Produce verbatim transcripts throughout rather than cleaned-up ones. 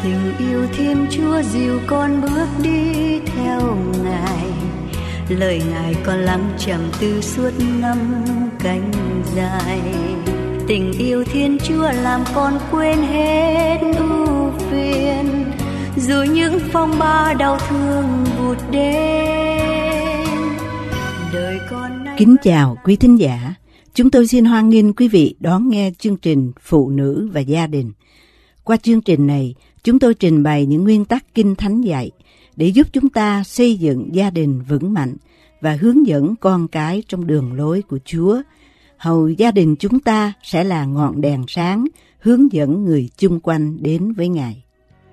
Tình yêu Thiên Chúa dìu con bước đi theo Ngài, lời Ngài con lắng trầm tư suốt năm cánh dài. Tình yêu Thiên Chúa làm con quên hết ưu phiền, dù những phong ba đau thương vụt đến. Đời con nay... Kính chào quý thính giả, chúng tôi xin hoan nghênh quý vị đón nghe chương trình Phụ nữ và gia đình. Qua chương trình này, chúng tôi trình bày những nguyên tắc Kinh Thánh dạy để giúp chúng ta xây dựng gia đình vững mạnh và hướng dẫn con cái trong đường lối của Chúa. Hầu gia đình chúng ta sẽ là ngọn đèn sáng hướng dẫn người chung quanh đến với Ngài.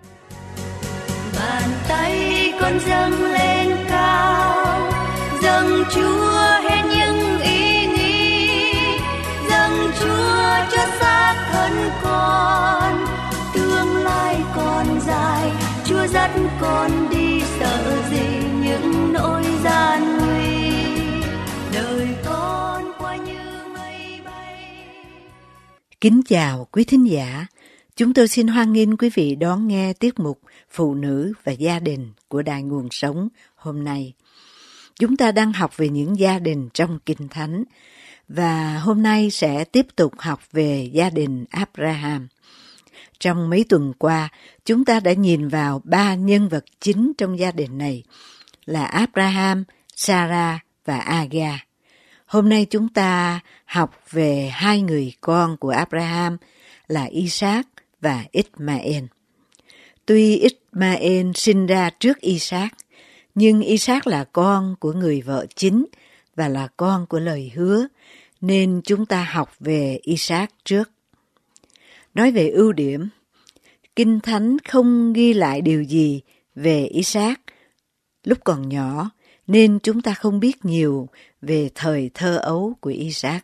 Bàn tay con dâng lên cao, dâng Chúa hết những ý nghĩ, dâng Chúa cho xác thân con. Tương lai còn dài, Chúa dắt con đi, sợ gì những nỗi gian nguy. Đời con qua như mây bay. Kính chào quý thính giả, chúng tôi xin hoan nghênh quý vị đón nghe tiết mục Phụ nữ và gia đình của Đài Nguồn Sống hôm nay. Chúng ta đang học về những gia đình trong Kinh Thánh và hôm nay sẽ tiếp tục học về gia đình Abraham. Trong mấy tuần qua, chúng ta đã nhìn vào ba nhân vật chính trong gia đình này là Abraham, Sarah và Agar. Hôm nay chúng ta học về hai người con của Abraham là Isaac và Ishmael. Tuy Ishmael sinh ra trước Isaac, nhưng Isaac là con của người vợ chính và là con của lời hứa, nên chúng ta học về Isaac trước. Nói về ưu điểm, Kinh Thánh không ghi lại điều gì về Isaac lúc còn nhỏ, nên chúng ta không biết nhiều về thời thơ ấu của Isaac.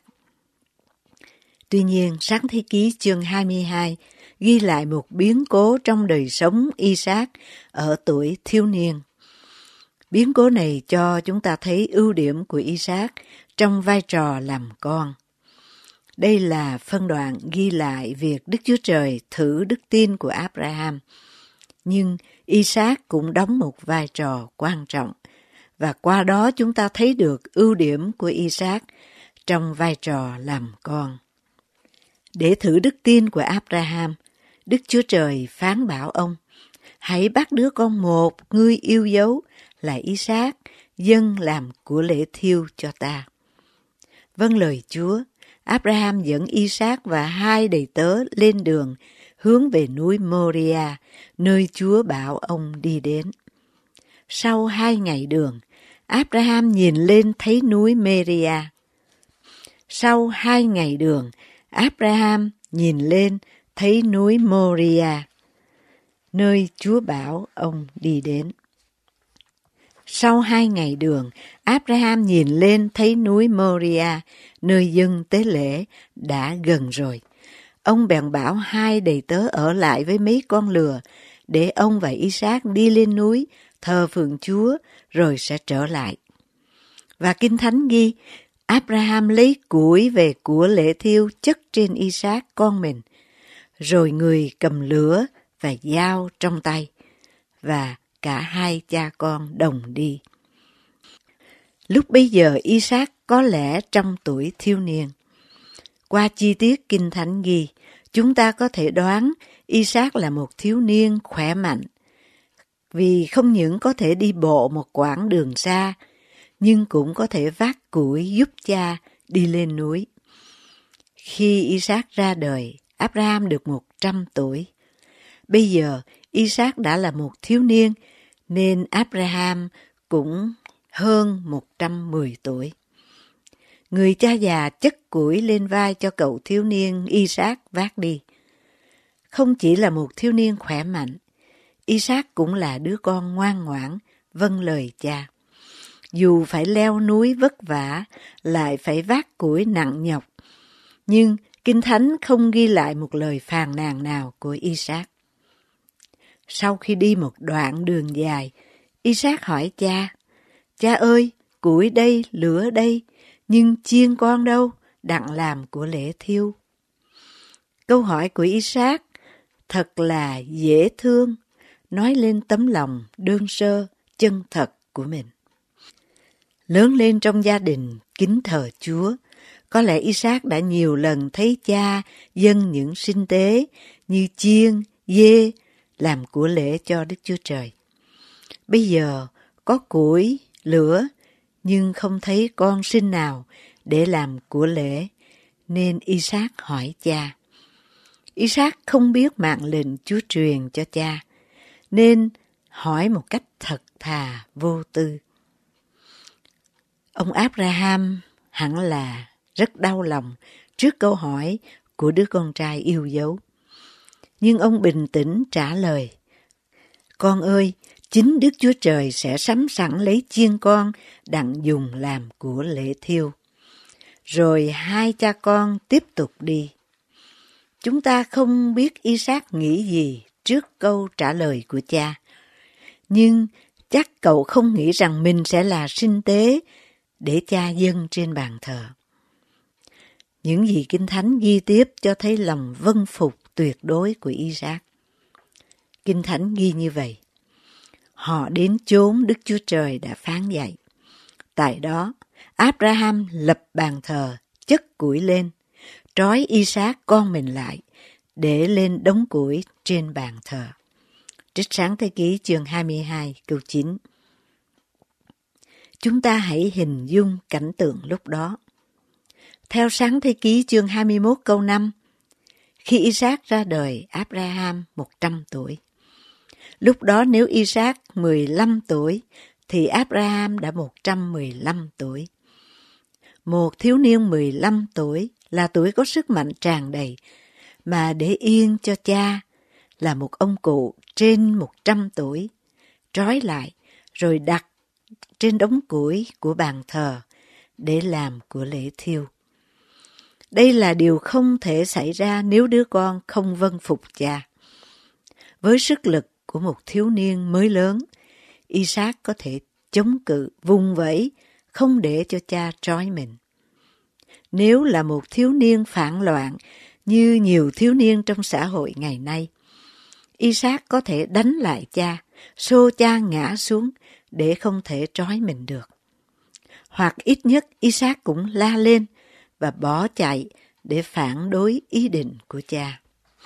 Tuy nhiên, Sáng Thế Ký chương hai mươi hai ghi lại một biến cố trong đời sống Isaac ở tuổi thiếu niên. Biến cố này cho chúng ta thấy ưu điểm của Isaac trong vai trò làm con. Đây là phân đoạn ghi lại việc Đức Chúa Trời thử đức tin của Abraham. Nhưng Isaac cũng đóng một vai trò quan trọng, và qua đó chúng ta thấy được ưu điểm của Isaac trong vai trò làm con. Để thử đức tin của Abraham, Đức Chúa Trời phán bảo ông, hãy bắt đứa con một ngươi yêu dấu là Isaac, dâng làm của lễ thiêu cho ta. Vâng lời Chúa, Abraham dẫn Isaac và hai đầy tớ lên đường hướng về núi Moria, nơi Chúa bảo ông đi đến. Sau hai ngày đường, Abraham nhìn lên thấy núi Moria. Sau hai ngày đường, Abraham nhìn lên thấy núi Moria, nơi Chúa bảo ông đi đến. Sau hai ngày đường, Abraham nhìn lên thấy núi Moria, nơi dâng tế lễ đã gần rồi. Ông bèn bảo hai đầy tớ ở lại với mấy con lừa, để ông và Isaac đi lên núi, thờ phượng Chúa, rồi sẽ trở lại. Và Kinh Thánh ghi, Abraham lấy củi về của lễ thiêu chất trên Isaac con mình, rồi người cầm lửa và dao trong tay, và cả hai cha con đồng đi. Lúc bấy giờ Isaac có lẽ trong tuổi thiếu niên. Qua chi tiết Kinh Thánh ghi, chúng ta có thể đoán Isaac là một thiếu niên khỏe mạnh, vì không những có thể đi bộ một quãng đường xa, nhưng cũng có thể vác củi giúp cha đi lên núi. Khi Isaac ra đời, Abraham được một trăm tuổi. Bây giờ, Isaac đã là một thiếu niên, nên Abraham cũng hơn một trăm mười tuổi. Người cha già chất củi lên vai cho cậu thiếu niên Isaac vác đi. Không chỉ là một thiếu niên khỏe mạnh, Isaac cũng là đứa con ngoan ngoãn, vâng lời cha. Dù phải leo núi vất vả, lại phải vác củi nặng nhọc, nhưng Kinh Thánh không ghi lại một lời phàn nàn nào của Isaac. Sau khi đi một đoạn đường dài, Isaac hỏi cha, cha ơi, củi đây, lửa đây, nhưng chiên con đâu, đặng làm của lễ thiêu. Câu hỏi của Isaac thật là dễ thương, nói lên tấm lòng đơn sơ, chân thật của mình. Lớn lên trong gia đình kính thờ Chúa, có lẽ Isaac đã nhiều lần thấy cha dâng những sinh tế như chiên, dê làm của lễ cho Đức Chúa Trời. Bây giờ có củi, lửa, nhưng không thấy con sinh nào để làm của lễ, nên Isaac hỏi cha. Isaac không biết mạng lệnh Chúa truyền cho cha, nên hỏi một cách thật thà vô tư. Ông Abraham hẳn là rất đau lòng trước câu hỏi của đứa con trai yêu dấu. Nhưng ông bình tĩnh trả lời, con ơi, chính Đức Chúa Trời sẽ sắm sẵn lấy chiên con đặng dùng làm của lễ thiêu. Rồi hai cha con tiếp tục đi. Chúng ta không biết Isaac nghĩ gì trước câu trả lời của cha. Nhưng chắc cậu không nghĩ rằng mình sẽ là sinh tế để cha dâng trên bàn thờ. Những gì Kinh Thánh ghi tiếp cho thấy lòng vâng phục tuyệt đối của Isaac. Kinh Thánh ghi như vậy. Họ đến chốn Đức Chúa Trời đã phán dạy. Tại đó, Abraham lập bàn thờ, chất củi lên, trói Isaac con mình lại, để lên đống củi trên bàn thờ. Trích Sáng Thế Ký chương hai mươi hai câu chín. Chúng ta hãy hình dung cảnh tượng lúc đó. Theo Sáng Thế Ký chương hai mươi mốt câu năm, khi Isaac ra đời, Abraham một trăm tuổi. Lúc đó nếu Isaac mười lăm tuổi, thì Abraham đã một trăm mười lăm tuổi. Một thiếu niên mười lăm tuổi là tuổi có sức mạnh tràn đầy, mà để yên cho cha là một ông cụ trên một trăm tuổi, trói lại rồi đặt trên đống củi của bàn thờ để làm của lễ thiêu. Đây là điều không thể xảy ra nếu đứa con không vâng phục cha. Với sức lực của một thiếu niên mới lớn, Isaac có thể chống cự, vùng vẫy, không để cho cha trói mình. Nếu là một thiếu niên phản loạn như nhiều thiếu niên trong xã hội ngày nay, Isaac có thể đánh lại cha, xô cha ngã xuống để không thể trói mình được. Hoặc ít nhất Isaac cũng la lên và bỏ chạy để phản đối ý định của cha.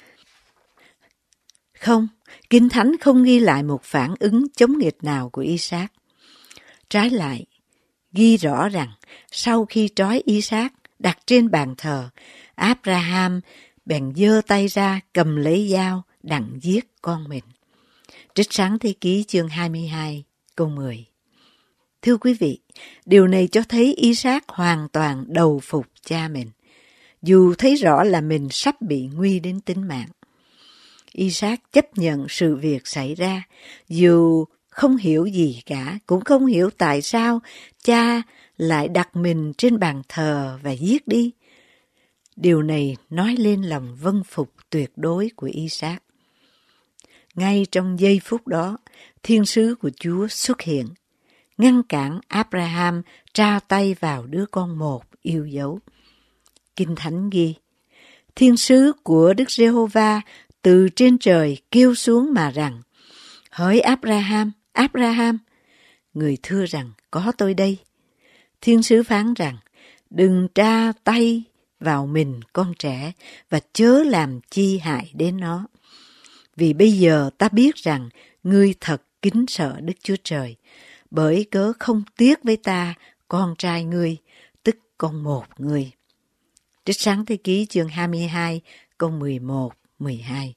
Không, Kinh Thánh không ghi lại một phản ứng chống nghịch nào của Isaac. Trái lại, ghi rõ rằng sau khi trói Isaac đặt trên bàn thờ, Abraham bèn giơ tay ra cầm lấy dao đặng giết con mình. Trích Sáng Thế Ký chương hai mươi hai câu mười. Thưa quý vị, điều này cho thấy Isaac hoàn toàn đầu phục cha mình, dù thấy rõ là mình sắp bị nguy đến tính mạng. Isaac chấp nhận sự việc xảy ra, dù không hiểu gì cả, cũng không hiểu tại sao cha lại đặt mình trên bàn thờ và giết đi. Điều này nói lên lòng vâng phục tuyệt đối của Isaac. Ngay trong giây phút đó, thiên sứ của Chúa xuất hiện, ngăn cản Abraham tra tay vào đứa con một yêu dấu. Kinh Thánh ghi, thiên sứ của Đức Giê-hô-va từ trên trời kêu xuống mà rằng, hỡi Abraham, Abraham, người thưa rằng, có tôi đây. Thiên sứ phán rằng, đừng tra tay vào mình con trẻ và chớ làm chi hại đến nó. Vì bây giờ ta biết rằng ngươi thật kính sợ Đức Chúa Trời, bởi cớ không tiếc với ta con trai ngươi, tức con một ngươi. Trích Sáng Thế Ký chương hai mươi hai câu mười một, mười hai.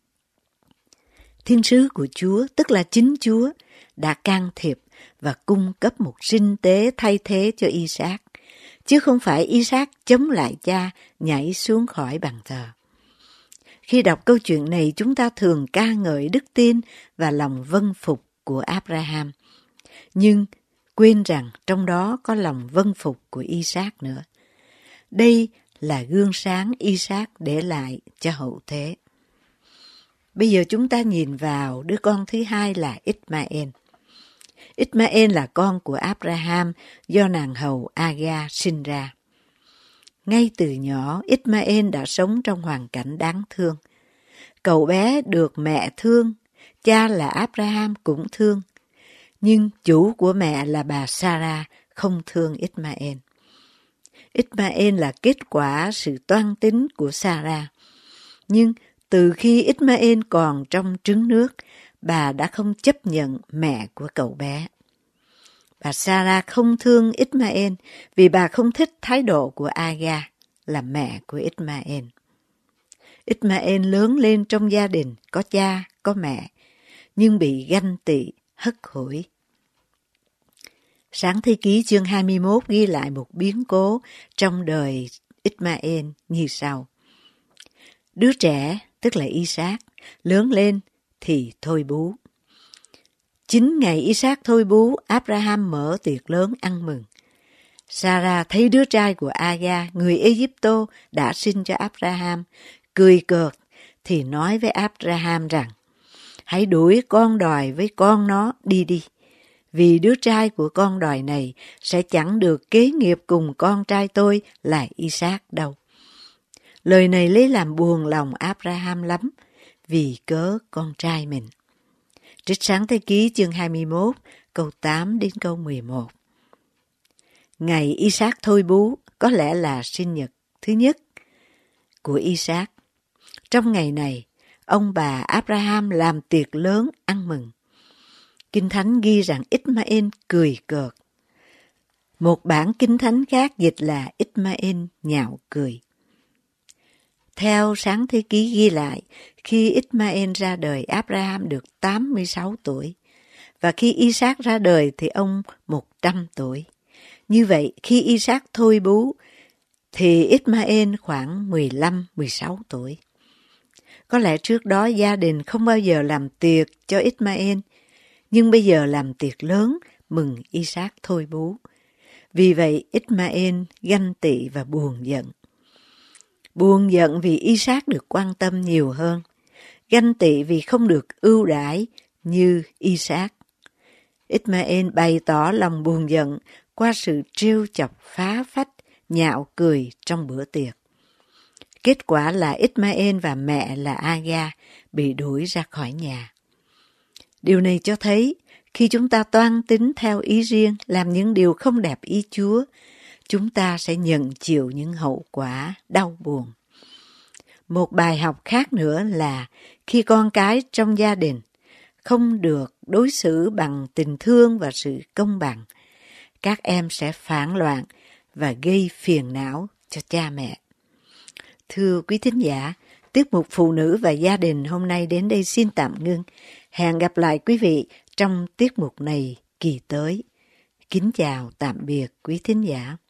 Thiên sứ của Chúa, tức là chính Chúa, đã can thiệp và cung cấp một sinh tế thay thế cho Isaac, chứ không phải Isaac chống lại cha nhảy xuống khỏi bàn thờ. Khi đọc câu chuyện này, chúng ta thường ca ngợi đức tin và lòng vâng phục của Abraham, nhưng quên rằng trong đó có lòng vâng phục của Isaac nữa. Đây là gương sáng Isaac để lại cho hậu thế. Bây giờ chúng ta nhìn vào đứa con thứ hai là Ishmael. Ishmael là con của Abraham do nàng hầu Agar sinh ra. Ngay từ nhỏ, Ishmael đã sống trong hoàn cảnh đáng thương. Cậu bé được mẹ thương, cha là Abraham cũng thương. Nhưng chủ của mẹ là bà Sarah không thương Ismael. Ismael là kết quả sự toan tính của Sarah. Nhưng từ khi Ismael còn trong trứng nước, bà đã không chấp nhận mẹ của cậu bé. Bà Sarah không thương Ismael vì bà không thích thái độ của Agar, là mẹ của Ismael. Ismael lớn lên trong gia đình có cha, có mẹ, nhưng bị ganh tị, hất hủi. Sáng thế ký chương hai mươi mốt ghi lại một biến cố trong đời Ismael như sau. Đứa trẻ, tức là Isaac, lớn lên thì thôi bú. Chính ngày Isaac thôi bú, Abraham mở tiệc lớn ăn mừng. Sarah thấy đứa trai của Agar, người Ai-cập đã sinh cho Abraham, cười cợt thì nói với Abraham rằng, hãy đuổi con đòi với con nó đi đi, vì đứa trai của con đòi này sẽ chẳng được kế nghiệp cùng con trai tôi là Isaac đâu. Lời này lấy làm buồn lòng Abraham lắm, vì cớ con trai mình. Trích sáng thế ký chương hai mươi mốt, câu tám đến câu mười một. Ngày Isaac thôi bú có lẽ là sinh nhật thứ nhất của Isaac. Trong ngày này, ông bà Abraham làm tiệc lớn ăn mừng. Kinh Thánh ghi rằng Ismael cười cợt. Một bản Kinh Thánh khác dịch là Ismael nhạo cười. Theo sáng thế ký ghi lại, khi Ismael ra đời, Abraham được tám mươi sáu tuổi, và khi Isaac ra đời thì ông một trăm tuổi. Như vậy, khi Isaac thôi bú, thì Ismael khoảng mười lăm mười sáu tuổi. Có lẽ trước đó gia đình không bao giờ làm tiệc cho Ismael, nhưng bây giờ làm tiệc lớn mừng Isaac thôi bú. Vì vậy, Ismael ganh tị và buồn giận. Buồn giận vì Isaac được quan tâm nhiều hơn, ganh tị vì không được ưu đãi như Isaac. Ismael bày tỏ lòng buồn giận qua sự trêu chọc phá phách, nhạo cười trong bữa tiệc. Kết quả là Ismael và mẹ là Agar bị đuổi ra khỏi nhà. Điều này cho thấy khi chúng ta toan tính theo ý riêng, làm những điều không đẹp ý Chúa, chúng ta sẽ nhận chịu những hậu quả đau buồn. Một bài học khác nữa là khi con cái trong gia đình không được đối xử bằng tình thương và sự công bằng, các em sẽ phản loạn và gây phiền não cho cha mẹ. Thưa quý thính giả, tiết mục Phụ nữ và gia đình hôm nay đến đây xin tạm ngưng. Hẹn gặp lại quý vị trong tiết mục này kỳ tới. Kính chào tạm biệt quý thính giả.